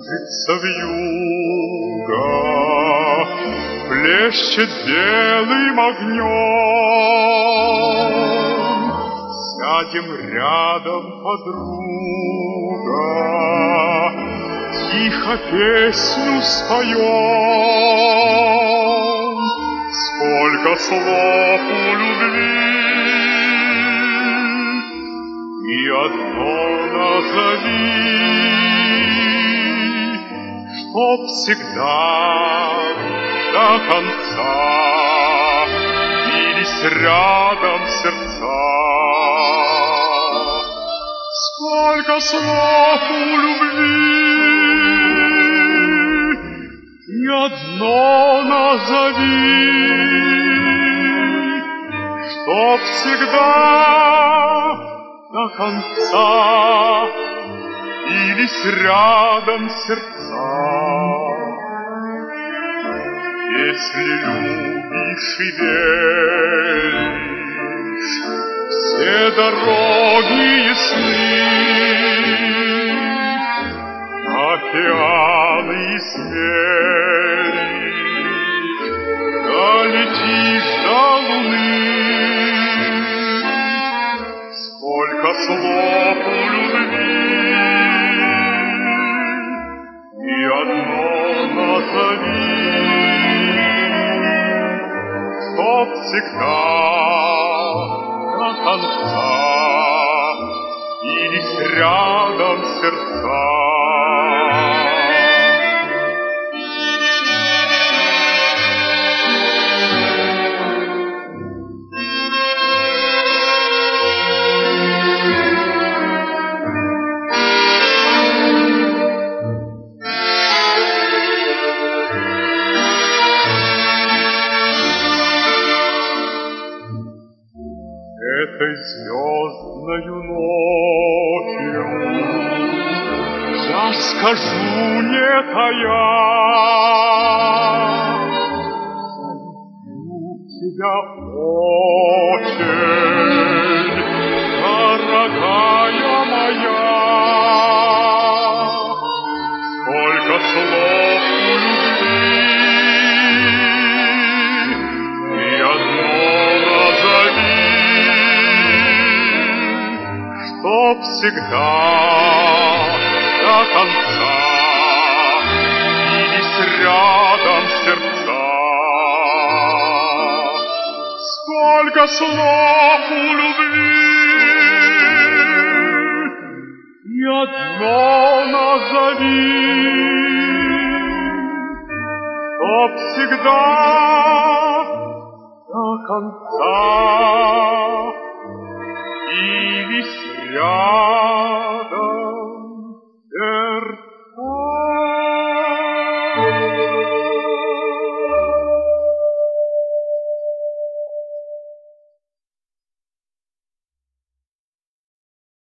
Кружится вьюга, плещет белым огнем. Сядем рядом, подруга, тихо песню споем. Сколько слов у любви, и одно назови, чтоб всегда до конца бились рядом сердца. Сколько слов у любви, и одно назови, чтоб всегда до конца бились рядом сердца. Если любишь и веришь, все дороги ясны, океаны измеришь, долетишь до луны. Сколько слов у любви, и одно назови, чтоб всегда до конца бились рядом сердца. Этой звездною ночью я скажу, не тая, люблю тебя очень, дорогая моя. Сколько слов у любви, и одно назови, чтоб всегда до конца бились рядом сердца. Сколько слов у любви, и одно назови, чтоб всегда до конца